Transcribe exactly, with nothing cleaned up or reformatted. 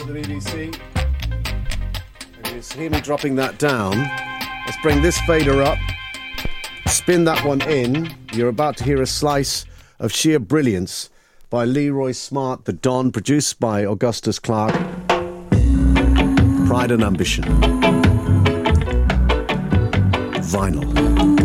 to the B B C. You hear me dropping that down. Let's bring this fader up. Spin that one in. You're about to hear a slice of sheer brilliance by Leroy Smart, The Don, produced by Augustus Clark. Pride and Ambition. Vinyl.